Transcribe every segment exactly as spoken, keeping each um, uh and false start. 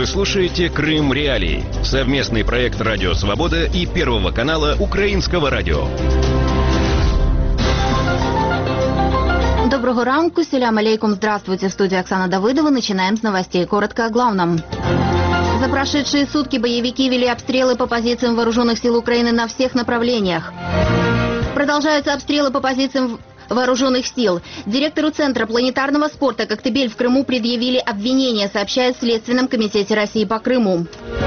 Вы слушаете «Крым Реалии» — совместный проект «Радио Свобода» и Первого канала Украинского радио. Доброго ранку, селям алейкум, здравствуйте, в студии Оксана Давыдова. Начинаем с новостей. Коротко о главном. За прошедшие сутки боевики вели обстрелы по позициям вооруженных сил Украины на всех направлениях. Продолжаются обстрелы по позициям вооруженных сил. Директору Центра планетарного спорта «Коктебель» в Крыму предъявили обвинения, сообщает в Следственном комитете России по Крыму.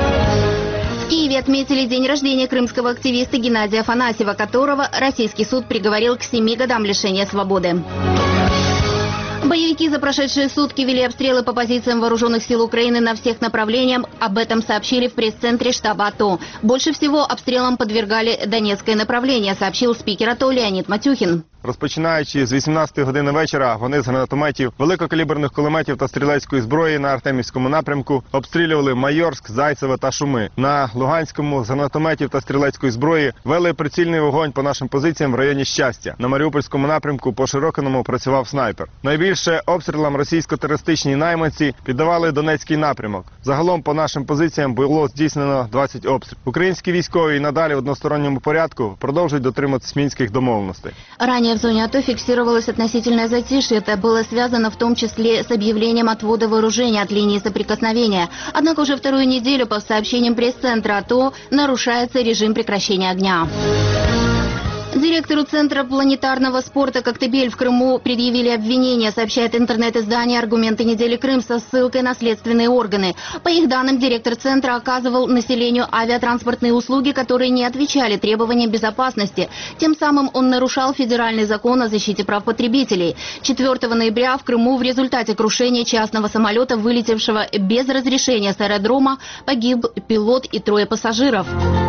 В Киеве отметили день рождения крымского активиста Геннадия Афанасьева, которого российский суд приговорил к семи годам лишения свободы. Боевики за прошедшие сутки вели обстрелы по позициям вооруженных сил Украины на всех направлениях. Об этом сообщили в пресс-центре штаба АТО. Больше всего обстрелам подвергали Донецкое направление, сообщил спикер АТО Леонід Матюхін. Розпочинаючи з вісімнадцятої години вечора, вони з гранатометів, великокаліберних кулеметів та стрілецької зброї на Артемівському напрямку обстрілювали Майорськ, Зайцеве та Шуми. На Луганському з гранатометів та стрілецької зброї вели прицільний вогонь по нашим позиціям в районі Щастя. На Маріупольському напрямку по Широкиному працював снайпер. Найбільше обстрілам російсько-терористичні найманці піддавали Донецький напрямок. Загалом по нашим позиціям було здійснено двадцять обстрілів. Українські військові і надалі в односторонньому порядку продовжують дотримуватись мінських домовленостей. Ранее в зоне АТО фиксировалось относительное затишье. Это было связано в том числе с объявлением отвода вооружения от линии соприкосновения. Однако уже вторую неделю по сообщениям пресс-центра АТО нарушается режим прекращения огня. Директору Центра планетарного спорта «Коктебель» в Крыму предъявили обвинения, сообщает интернет-издание «Аргументы недели Крым» со ссылкой на следственные органы. По их данным, директор Центра оказывал населению авиатранспортные услуги, которые не отвечали требованиям безопасности. Тем самым он нарушал федеральный закон о защите прав потребителей. четвёртого ноября в Крыму в результате крушения частного самолета, вылетевшего без разрешения с аэродрома, погиб пилот и трое пассажиров.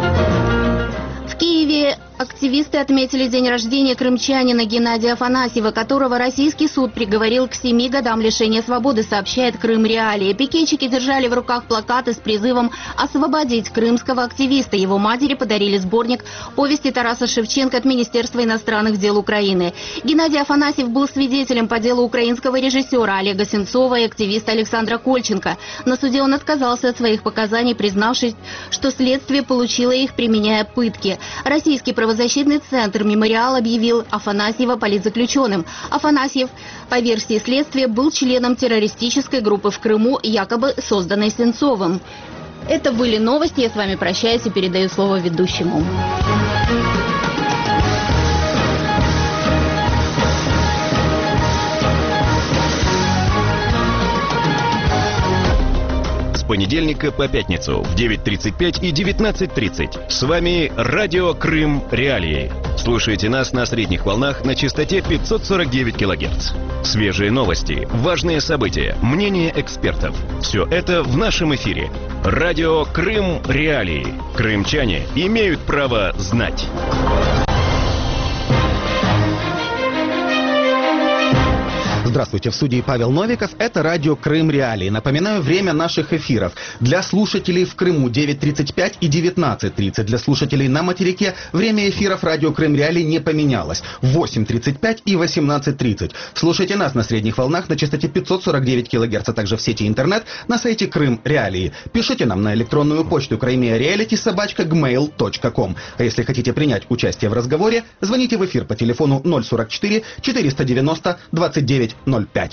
В Киеве активисты отметили день рождения крымчанина Геннадия Афанасьева, которого российский суд приговорил к семи годам лишения свободы, сообщает Крым Реалии. Пикетчики держали в руках плакаты с призывом освободить крымского активиста. Его матери подарили сборник повести Тараса Шевченко от Министерства иностранных дел Украины. Геннадий Афанасьев был свидетелем по делу украинского режиссера Олега Сенцова и активиста Александра Кольченко. На суде он отказался от своих показаний, признавшись, что следствие получило их, применяя пытки. Российский правозащитный центр «Мемориал» объявил Афанасьева политзаключенным. Афанасьев, по версии следствия, был членом террористической группы в Крыму, якобы созданной Сенцовым. Это были новости. Я с вами прощаюсь и передаю слово ведущему. С понедельника по пятницу в девять тридцать пять и девятнадцать тридцать. С вами радио «Крым Реалии». Слушайте нас на средних волнах на частоте пятьсот сорок девять килогерц. Свежие новости, важные события, мнения экспертов. Все это в нашем эфире. Радио «Крым Реалии». Крымчане имеют право знать. Здравствуйте, в студии Павел Новиков. Это радио «Крым Реалии». Напоминаю, время наших эфиров. Для слушателей в Крыму девять тридцать пять и девятнадцать тридцать. Для слушателей на материке время эфиров радио «Крым Реалии» не поменялось. восемь тридцать пять и восемнадцать тридцать. Слушайте нас на средних волнах на частоте пятьсот сорок девять килогерц, а также в сети интернет на сайте «Крым Реалии». Пишите нам на электронную почту краймеареалити собака джимейл точка ком. А если хотите принять участие в разговоре, звоните в эфир по телефону ноль сорок четыре четыреста девяносто двадцать девять ноль пять.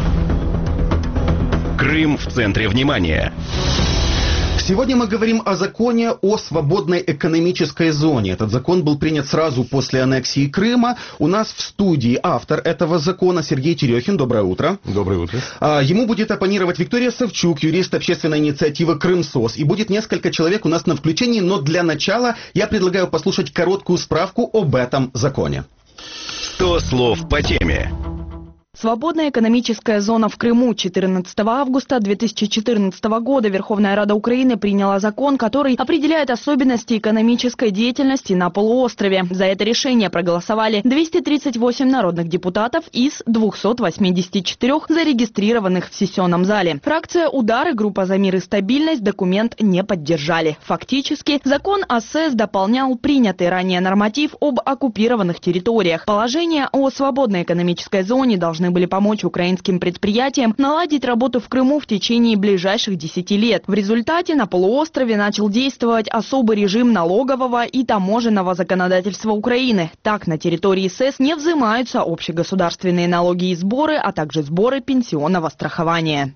Крым в центре внимания. Сегодня мы говорим о законе о свободной экономической зоне. Этот закон был принят сразу после аннексии Крыма. У нас в студии автор этого закона Сергей Терехин. Доброе утро. Доброе утро. Ему будет оппонировать Виктория Савчук, юрист общественной инициативы «Крымсос». И будет несколько человек у нас на включении, но для начала я предлагаю послушать короткую справку об этом законе. сто слов по теме. Свободная экономическая зона в Крыму. четырнадцатого августа две тысячи четырнадцатого года Верховная Рада Украины приняла закон, который определяет особенности экономической деятельности на полуострове. За это решение проголосовали двести тридцать восемь народных депутатов из двухсот восьмидесяти четырёх зарегистрированных в сессионном зале. Фракция «Удар» и группа «За мир и стабильность» документ не поддержали. Фактически, закон о СЭС дополнял принятый ранее норматив об оккупированных территориях. Положения о свободной экономической зоне должны должны были помочь украинским предприятиям наладить работу в Крыму в течение ближайших десяти лет. В результате на полуострове начал действовать особый режим налогового и таможенного законодательства Украины. Так, на территории СЭС не взимаются общегосударственные налоги и сборы, а также сборы пенсионного страхования.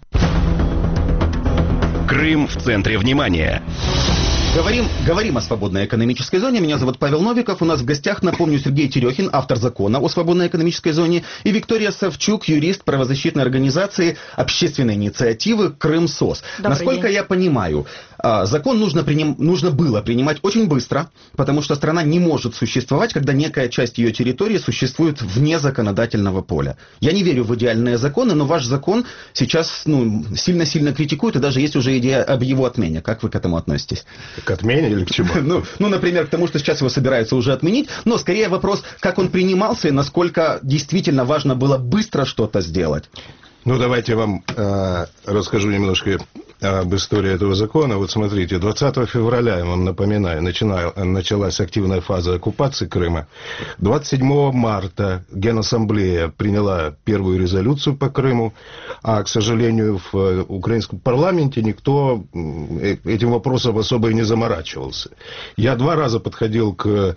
Крым в центре внимания. Говорим, говорим о свободной экономической зоне. Меня зовут Павел Новиков. У нас в гостях, напомню, Сергей Терехин, автор закона о свободной экономической зоне, и Виктория Савчук, юрист правозащитной организации общественной инициативы «Крымсос». Добрый Насколько день. я понимаю, закон нужно, приним, нужно было принимать очень быстро, потому что страна не может существовать, когда некая часть ее территории существует вне законодательного поля. Я не верю в идеальные законы, но ваш закон сейчас ну, сильно-сильно критикуют, и даже есть уже идея об его отмене. Как вы к этому относитесь? К отмене или к чему? Ну, ну, например, к тому, что сейчас его собираются уже отменить, но скорее вопрос, как он принимался и насколько действительно важно было быстро что-то сделать. Ну, давайте я вам э, расскажу немножко об истории этого закона. Вот смотрите, двадцатого февраля, я вам напоминаю, начинал, началась активная фаза оккупации Крыма. двадцать седьмого марта Генассамблея приняла первую резолюцию по Крыму, а, к сожалению, в украинском парламенте никто этим вопросом особо и не заморачивался. Я два раза подходил к...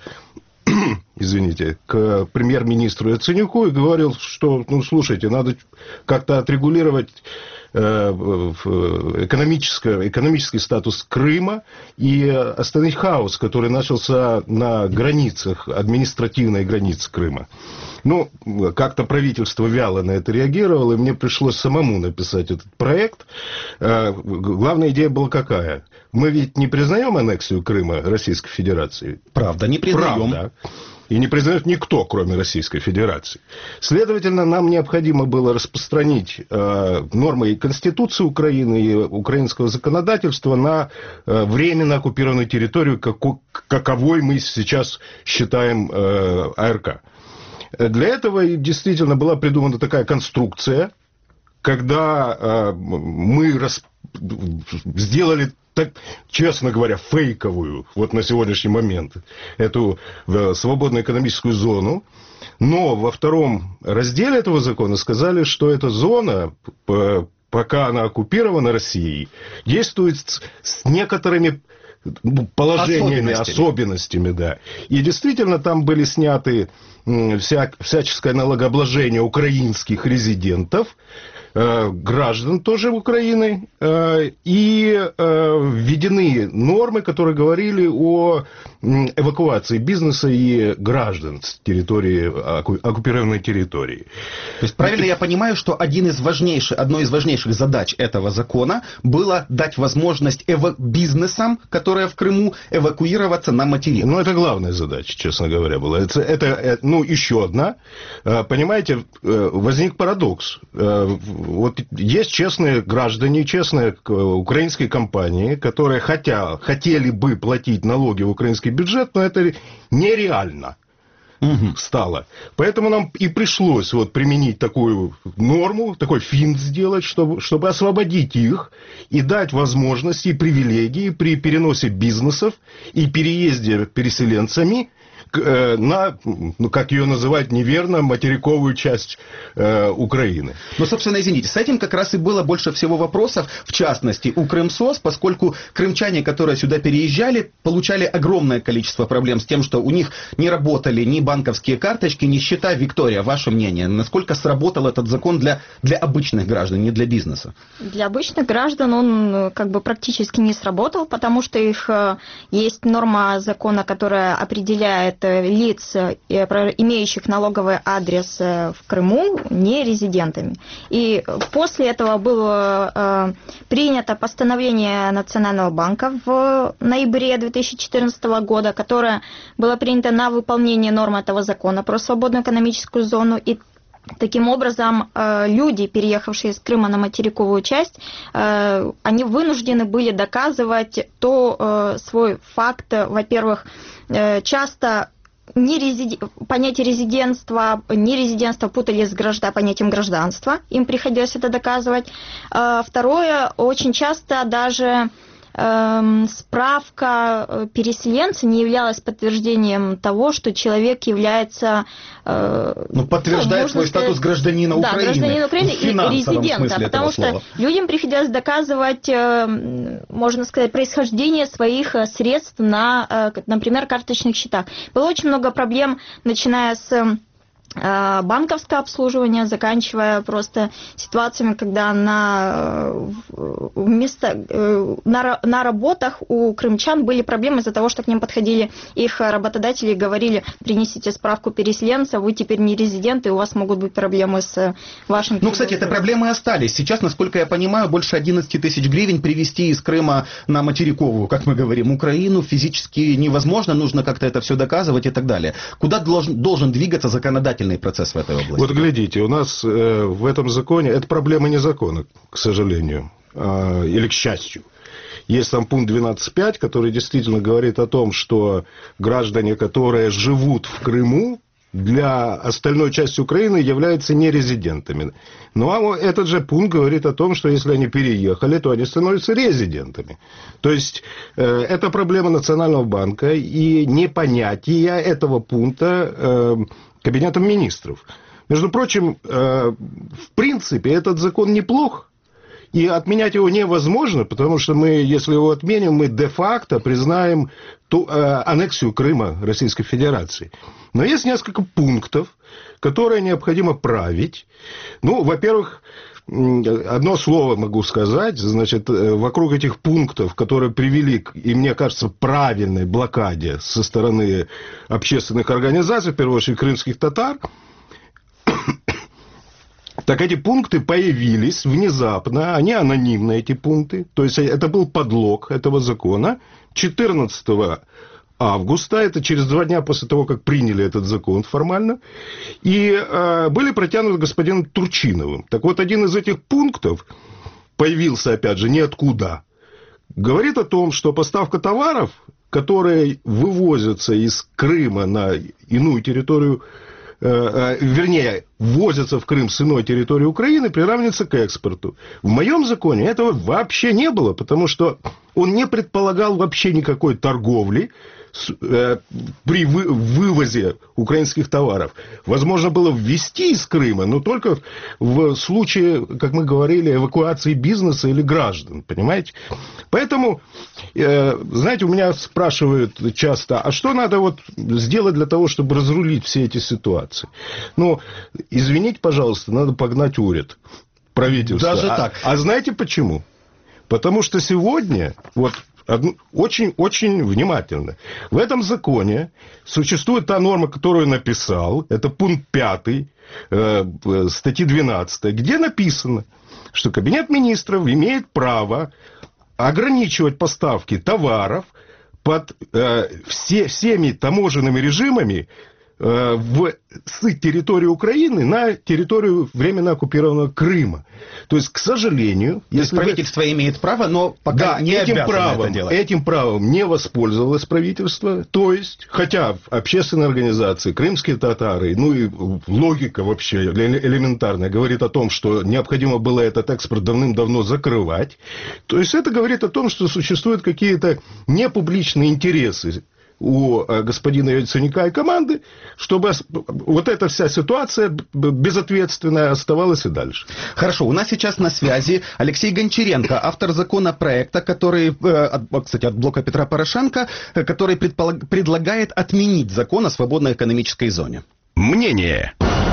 извините, к премьер-министру Яценюку и говорил, что, ну, слушайте, надо как-то отрегулировать э, экономическое, экономический статус Крыма и остановить хаос, который начался на границах, административной границы Крыма. Ну, как-то правительство вяло на это реагировало, и мне пришлось самому написать этот проект. Э, главная идея была какая? Мы ведь не признаем аннексию Крыма Российской Федерации. Правда, не признаем. Правда. И не признает никто, кроме Российской Федерации. Следовательно, нам необходимо было распространить э, нормы и Конституции Украины, и украинского законодательства на э, временно оккупированную территорию, како, каковой мы сейчас считаем э, АРК. Для этого действительно была придумана такая конструкция, когда э, мы рас... сделали... так, честно говоря, фейковую, вот на сегодняшний момент, эту э, свободную экономическую зону. Но во втором разделе этого закона сказали, что эта зона, э, пока она оккупирована Россией, действует с, с некоторыми положениями, особенностями. особенностями, да. И действительно там были сняты э, вся, всяческое налогообложение украинских резидентов, граждан тоже Украины, и введены нормы, которые говорили о эвакуации бизнеса и граждан с территории, оккупированной территории. То есть правильно я понимаю, что один из важнейших, одной из важнейших задач этого закона было дать возможность эва- бизнесам, которые в Крыму, эвакуироваться на материк? Ну, это главная задача, честно говоря, была. Это, это ну, еще одна. Понимаете, возник парадокс. Вот есть честные граждане, честные украинские компании, которые хотя, хотели бы платить налоги в украинский бюджет, но это нереально угу. стало. Поэтому нам и пришлось вот применить такую норму, такой финт сделать, чтобы, чтобы освободить их и дать возможности и привилегии при переносе бизнесов и переезде переселенцами на, ну, как ее называть неверно, материковую часть э, Украины. Ну, собственно, извините, с этим как раз и было больше всего вопросов, в частности, у Крымсос, поскольку крымчане, которые сюда переезжали, получали огромное количество проблем с тем, что у них не работали ни банковские карточки, ни счета. Виктория, ваше мнение, насколько сработал этот закон для, для обычных граждан, не для бизнеса? Для обычных граждан он как бы практически не сработал, потому что их есть норма закона, которая определяет лиц, имеющих налоговый адрес в Крыму, не резидентами. И после этого было принято постановление Национального банка в ноябре две тысячи четырнадцатого года, которое было принято на выполнение норм этого закона про свободную экономическую зону. И таким образом, люди, переехавшие из Крыма на материковую часть, они вынуждены были доказывать то свой факт, во-первых, часто не резиди... понятие резидентства, нерезидентства путали с граждан... понятием гражданства, им приходилось это доказывать. Второе, очень часто даже э, справка переселенца не являлась подтверждением того, что человек является... Э, ну, подтверждает ну, свой сказать, статус гражданина да, Украины. гражданина Украины и резидента, потому что слова. людям приходилось доказывать, э, можно сказать, происхождение своих средств на, э, например, карточных счетах. Было очень много проблем, начиная с банковское обслуживание, заканчивая просто ситуациями, когда на, вместо, на, на работах у крымчан были проблемы из-за того, что к ним подходили их работодатели и говорили: принесите справку переселенца, вы теперь не резидент, и у вас могут быть проблемы с вашим... Ну, кстати, это проблемы остались. Сейчас, насколько я понимаю, больше одиннадцать тысяч гривен привезти из Крыма на материковую, как мы говорим, Украину физически невозможно, нужно как-то это все доказывать и так далее. Куда должен, должен двигаться законодатель процесс в этой области? Вот глядите, у нас э, в этом законе, это проблема не закона, к сожалению, э, или к счастью. Есть там пункт двенадцать пять, который действительно говорит о том, что граждане, которые живут в Крыму, для остальной части Украины являются нерезидентами. Но этот же пункт говорит о том, что если они переехали, то они становятся резидентами. То есть, э, это проблема Национального банка и непонятие этого пункта э, Кабинетом министров. Между прочим, э, в принципе, этот закон неплох. И отменять его невозможно, потому что мы, если его отменим, мы де-факто признаем ту, э, аннексию Крыма Российской Федерации. Но есть несколько пунктов, которые необходимо править. Ну, во-первых, одно слово могу сказать. Значит, вокруг этих пунктов, которые привели к, и мне кажется, правильной блокаде со стороны общественных организаций, в первую очередь крымских татар, так эти пункты появились внезапно, они анонимны, эти пункты. То есть, это был подлог этого закона. четырнадцатого августа, это через два дня после того, как приняли этот закон формально, и э, были протянуты господином Турчиновым. Так вот, один из этих пунктов появился, опять же, ниоткуда. Говорит о том, что поставка товаров, которые вывозятся из Крыма на иную территорию, вернее, ввозятся в Крым с иной территории Украины, приравнивается к экспорту. В моем законе этого вообще не было, потому что он не предполагал вообще никакой торговли с, э, при вы, вывозе украинских товаров. Возможно было ввести из Крыма, но только в случае, как мы говорили, эвакуации бизнеса или граждан, понимаете? Поэтому, э, знаете, у меня спрашивают часто, а что надо вот сделать для того, чтобы разрулить все эти ситуации? Ну, извините, пожалуйста, надо погнать уряд правительства. Даже а, так. А знаете почему? Потому что сегодня, вот, очень-очень внимательно, в этом законе существует та норма, которую я написал, это пункт пятый э, статьи двенадцатой, где написано, что Кабинет министров имеет право ограничивать поставки товаров под э, все, всеми таможенными режимами э, в, с территории Украины на территорию временно оккупированного Крыма. То есть, к сожалению... То есть, правительство вы... имеет право, но пока да, не этим обязано правом, это делать. Этим правом не воспользовалось правительство. То есть, хотя общественные организации, крымские татары, ну и логика вообще элементарная, говорит о том, что необходимо было этот экспорт давным-давно закрывать. То есть, это говорит о том, что существуют какие-то непубличные интересы у господина Яценюка и команды, чтобы вот эта вся ситуация безответственная оставалась и дальше. Хорошо, у нас сейчас на связи Алексей Гончаренко, автор законопроекта, который, кстати, от блока Петра Порошенко, который предполаг... предлагает отменить закон о свободной экономической зоне. Мнение.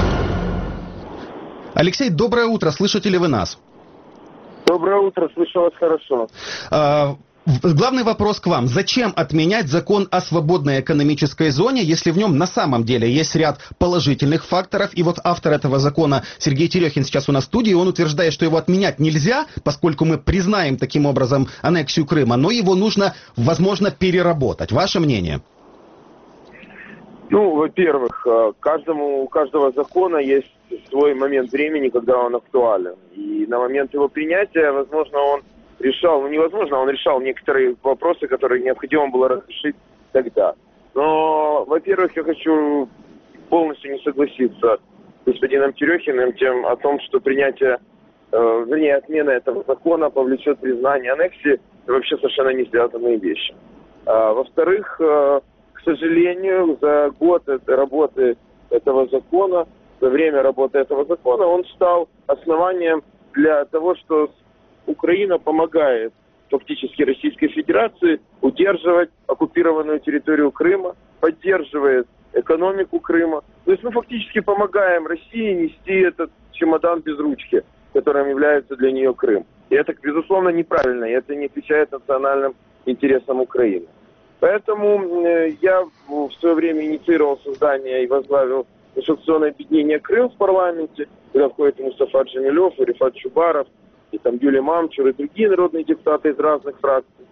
Алексей, доброе утро, слышите ли вы нас? Доброе утро, слышу вас хорошо. А... Главный вопрос к вам. Зачем отменять закон о свободной экономической зоне, если в нем на самом деле есть ряд положительных факторов? И вот автор этого закона Сергей Терехин сейчас у нас в студии, он утверждает, что его отменять нельзя, поскольку мы признаем таким образом аннексию Крыма, но его нужно, возможно, переработать. Ваше мнение? Ну, во-первых, каждому, у каждого закона есть свой момент времени, когда он актуален. И на момент его принятия, возможно, он решал, ну невозможно, он решал некоторые вопросы, которые необходимо было разрешить тогда. Но, во-первых, я хочу полностью не согласиться с господином Терехиным тем, о том, что принятие э, вернее, отмена этого закона повлечет признание аннексии. Это вообще совершенно не связанные вещи. А, во-вторых, э, к сожалению, за год работы этого закона, за время работы этого закона, он стал основанием для того, что Украина помогает фактически Российской Федерации удерживать оккупированную территорию Крыма, поддерживает экономику Крыма. То есть мы фактически помогаем России нести этот чемодан без ручки, которым является для нее Крым. И это, безусловно, неправильно, и это не отвечает национальным интересам Украины. Поэтому э, я в свое время инициировал создание и возглавил конституционное объединение «Крым» в парламенте, куда входят и Мустафа Джемилев, и Рифат Чубаров, и там Юлия Мамчур, и другие народные депутаты из разных фракций.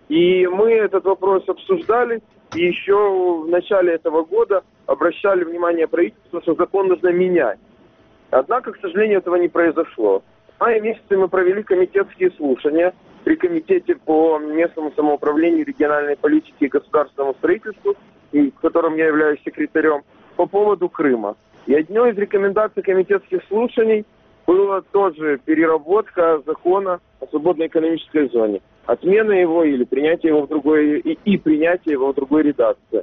И мы этот вопрос обсуждали, и еще в начале этого года обращали внимание правительства, что закон нужно менять. Однако, к сожалению, этого не произошло. В мае месяце мы провели комитетские слушания при Комитете по местному самоуправлению, региональной политике и государственному строительству, в котором я являюсь секретарем, по поводу Крыма. И одной из рекомендаций комитетских слушаний была тоже переработка закона о свободной экономической зоне. Отмена его или принятие его в другой, и, и принятие его в другой редакции.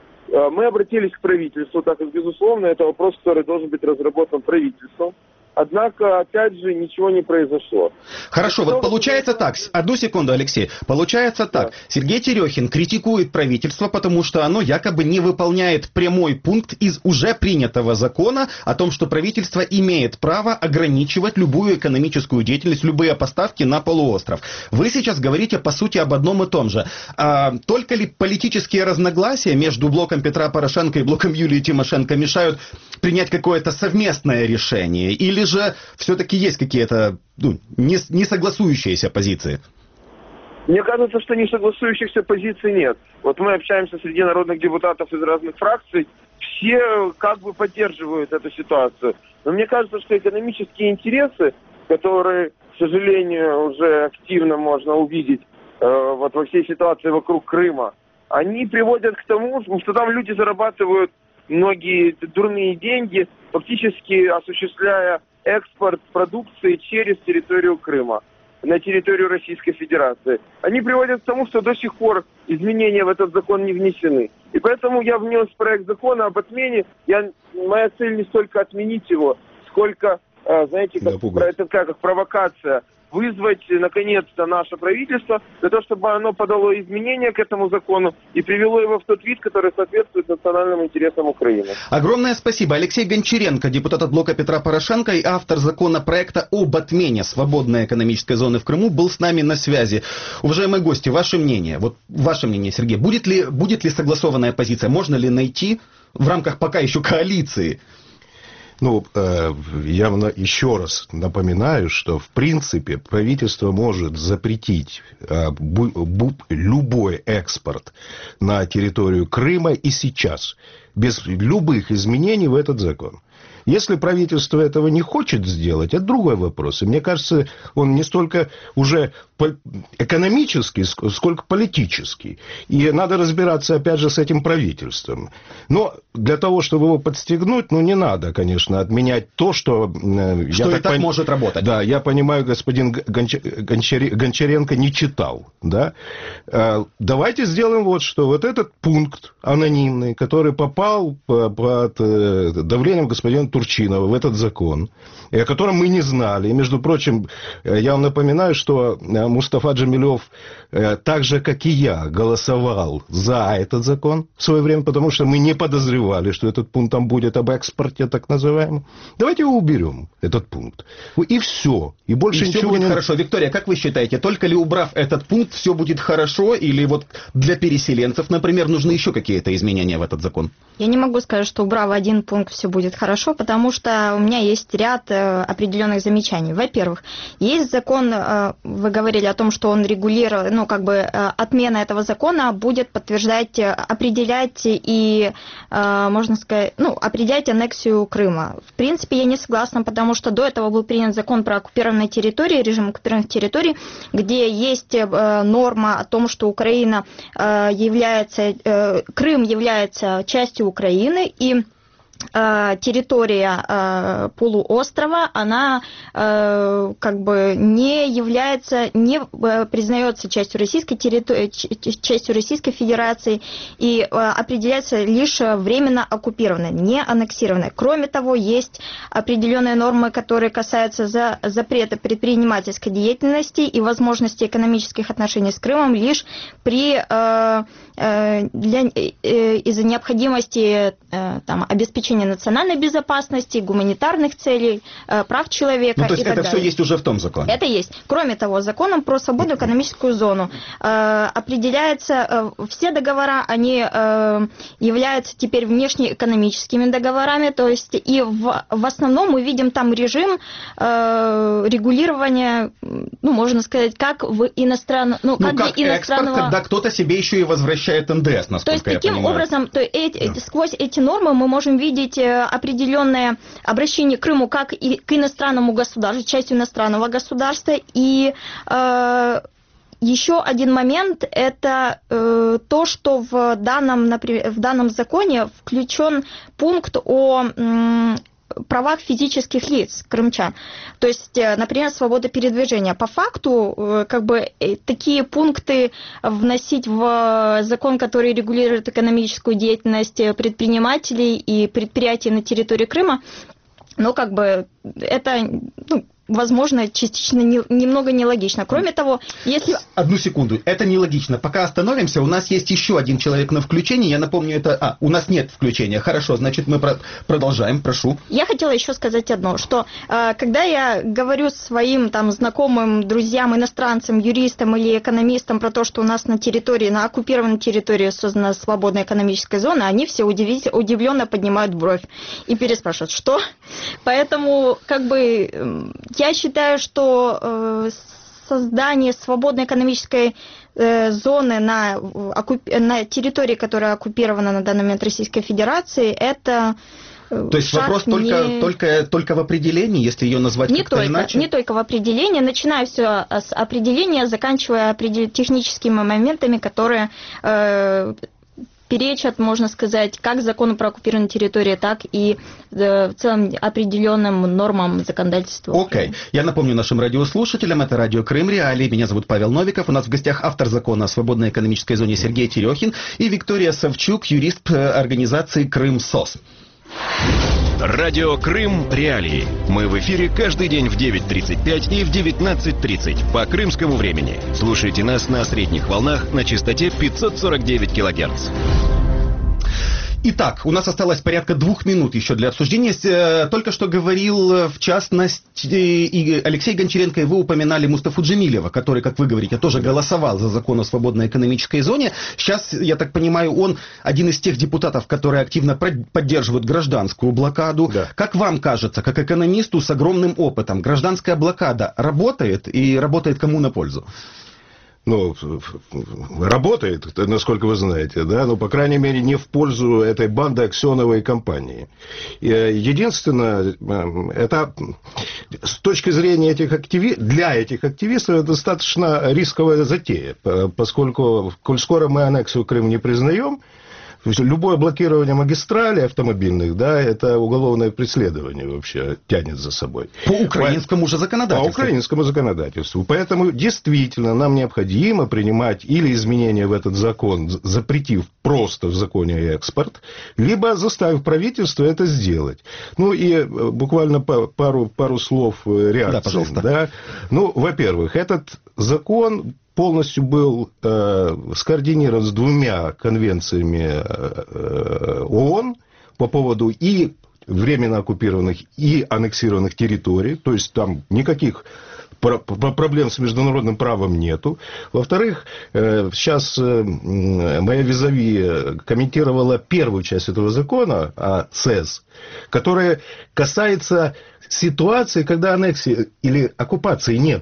Мы обратились к правительству, так как, безусловно, это вопрос, который должен быть разработан правительством. Однако, опять же, ничего не произошло. Хорошо, вот получается так, одну секунду, Алексей, получается так, да. Сергей Терехин критикует правительство, потому что оно якобы не выполняет прямой пункт из уже принятого закона о том, что правительство имеет право ограничивать любую экономическую деятельность, любые поставки на полуостров. Вы сейчас говорите, по сути, об одном и том же. А, только ли политические разногласия между блоком Петра Порошенко и блоком Юлии Тимошенко мешают принять какое-то совместное решение? Или же все-таки есть какие-то ну, не, не согласующиеся позиции? Мне кажется, что не согласующихся позиций нет. Вот мы общаемся среди народных депутатов из разных фракций, все как бы поддерживают эту ситуацию. Но мне кажется, что экономические интересы, которые, к сожалению, уже активно можно увидеть э, вот во всей ситуации вокруг Крыма, они приводят к тому, что там люди зарабатывают многие дурные деньги, фактически осуществляя экспорт продукции через территорию Крыма на территорию Российской Федерации. Они приводят к тому, что до сих пор изменения в этот закон не внесены. И поэтому я внес проект закона об отмене. Я, моя цель не столько отменить его, сколько, знаете, как, это как провокация. Вызвать, наконец-то, наше правительство для того, чтобы оно подало изменения к этому закону и привело его в тот вид, который соответствует национальным интересам Украины. Огромное спасибо. Алексей Гончаренко, депутат от блока Петра Порошенко и автор законопроекта об отмене свободной экономической зоны в Крыму, был с нами на связи. Уважаемые гости, ваше мнение, вот ваше мнение, Сергей, будет ли, будет ли согласованная позиция? Можно ли найти в рамках пока еще коалиции? Ну, я еще раз напоминаю, что в принципе правительство может запретить любой экспорт на территорию Крыма и сейчас, без любых изменений в этот закон. Если правительство этого не хочет сделать, это другой вопрос. И мне кажется, он не столько уже экономический, сколько политический. И надо разбираться, опять же, с этим правительством. Но для того, чтобы его подстегнуть, ну, не надо, конечно, отменять то, что... Что я и так пон... может работать. Да, я понимаю, господин Гончар... Гончар... Гончаренко не читал. Да? Давайте сделаем вот что. Вот этот пункт анонимный, который попал под давлением господина Турчинова в этот закон, о котором мы не знали. И, между прочим, я вам напоминаю, что Мустафа Джемилев, так же, как и я, голосовал за этот закон в свое время, потому что мы не подозревали, что этот пункт там будет об экспорте, так называемом. Давайте его уберем, этот пункт. И все. И больше и ничего все будет не... хорошо. Виктория, как вы считаете, только ли убрав этот пункт, все будет хорошо? Или вот для переселенцев, например, нужны еще какие-то изменения в этот закон? Я не могу сказать, что убрав один пункт, все будет хорошо, потому что у меня есть ряд определенных замечаний. Во-первых, есть закон, вы говорили о том, что он регулирует, ну, как бы отмена этого закона будет подтверждать, определять и, можно сказать, ну, определять аннексию Крыма. В принципе, я не согласна, потому что до этого был принят закон про оккупированные территории, режим оккупированных территорий, где есть норма о том, что Украина является, Крым является частью Украины, и территория полуострова, она как бы не является, не признается частью Российской территории, частью Российской Федерации и определяется лишь временно оккупированной, не аннексированной. Кроме того, есть определенные нормы, которые касаются за запрета предпринимательской деятельности и возможности экономических отношений с Крымом лишь при для, из-за необходимости там, обеспечения национальной безопасности, гуманитарных целей, прав человека. Ну, то есть и так это далее. все есть уже в том законе? Это есть. Кроме того, законом про свободную экономическую зону э, определяется, э, все договора, они э, являются теперь внешнеэкономическими договорами, то есть и в, в основном мы видим там режим э, регулирования, ну, можно сказать, как в иностранном... Ну, ну, как, как для иностранного... экспорт, когда кто-то себе еще и возвращает эн дэ эс, насколько То есть я таким понимаю. образом, то эти, да. сквозь эти нормы мы можем видеть определенное обращение к Крыму как и к иностранному государству, частью иностранного государства. И э, еще один момент – это э, то, что в данном, например, в данном законе включен пункт о м, правах физических лиц крымчан. То есть, например, свобода передвижения. По факту, как бы такие пункты вносить в закон, который регулирует экономическую деятельность предпринимателей и предприятий на территории Крыма, ну, как бы это, ну, возможно, частично не, немного нелогично. Кроме того, если... Одну секунду, это нелогично. Пока остановимся, у нас есть еще один человек на включении. Я напомню, это... А, у нас нет включения. Хорошо, значит, мы про... продолжаем, прошу. Я хотела еще сказать одно, что э, когда я говорю своим там знакомым, друзьям, иностранцам, юристам или экономистам про то, что у нас на территории, на оккупированной территории создана свободная экономическая зона, они все удивить, удивленно поднимают бровь и переспрашивают, что? Поэтому, как бы... Э, Я считаю, что э, создание свободной экономической э, зоны на, оккуп... на территории, которая оккупирована на данный момент Российской Федерацией, это э, То есть вопрос не... только, только, только в определении, если ее назвать не как-то только, иначе? Не только в определении, начиная все с определения, заканчивая определ... техническими моментами, которые... Э, перечат, можно сказать, как закону про оккупированную территорию, так и в целом определенным нормам законодательства. Окей. Okay. Я напомню нашим радиослушателям, это радио Крым Реалии. Меня зовут Павел Новиков. У нас в гостях автор закона о свободной экономической зоне Сергей Терехин и Виктория Савчук, юрист организации Крым-СОС. Радио Крым Реалии. Мы в эфире каждый день в девять тридцать пять и в девятнадцать тридцать по крымскому времени. Слушайте нас на средних волнах на частоте пятьсот сорок девять килогерц. Итак, у нас осталось порядка двух минут еще для обсуждения. Только что говорил, в частности, и Алексей Гончаренко, и вы упоминали Мустафу Джемилева, который, как вы говорите, тоже голосовал за закон о свободной экономической зоне. Сейчас, я так понимаю, он один из тех депутатов, которые активно поддерживают гражданскую блокаду. Да. Как вам кажется, как экономисту с огромным опытом, гражданская блокада работает и работает кому на пользу? Ну, работает, насколько вы знаете, да, но, по крайней мере, не в пользу этой банды Аксеновой компании. Единственное, это с точки зрения этих активистов, для этих активистов это достаточно рисковая затея, поскольку, коль скоро мы аннексию Крыма не признаем, любое блокирование магистралей автомобильных, да, это уголовное преследование вообще тянет за собой. По украинскому же законодательству. По украинскому законодательству. Поэтому действительно нам необходимо принимать или изменения в этот закон, запретив просто в законе экспорт, либо заставив правительство это сделать. Ну и буквально пару, пару слов реакции. Да, пожалуйста. Да. Ну, во-первых, этот закон полностью был э, скоординирован с двумя конвенциями э, ООН по поводу и временно оккупированных, и аннексированных территорий. То есть там никаких про- проблем с международным правом нету. Во-вторых, э, сейчас э, моя визави комментировала первую часть этого закона, о СЭС, которая касается ситуации, когда аннексии или оккупации нету.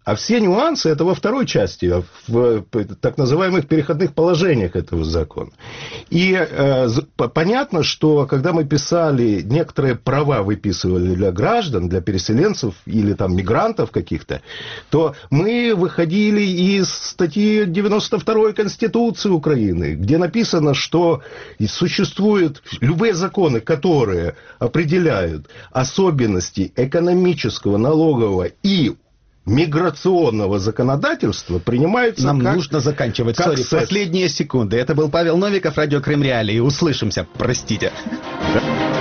А все нюансы это во второй части, в так называемых переходных положениях этого закона. И э, понятно, что когда мы писали, некоторые права выписывали для граждан, для переселенцев или там мигрантов каких-то, то мы выходили из статьи девяносто второй Конституции Украины, где написано, что существуют любые законы, которые определяют особенности экономического, налогового и миграционного законодательства, принимаются. Нам как, нужно заканчивать. как Сори, последние секунды. Это был Павел Новиков, радио Крым Реалии. Услышимся. Простите. Да.